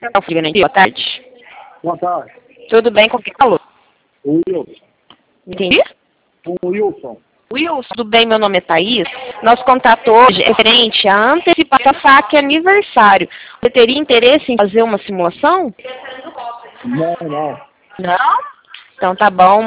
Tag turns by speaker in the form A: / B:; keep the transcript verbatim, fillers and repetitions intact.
A: Boa tarde.
B: Boa tarde.
A: Tudo bem com quem falou?
B: Wilson.
A: Entendi?
B: O Wilson.
A: Wilson, tudo bem? Meu nome é Thaís. Nosso contato hoje é referente a antecipação da F A Q aniversário. Você teria interesse em fazer uma simulação?
B: Não, não.
A: Não? Então tá bom.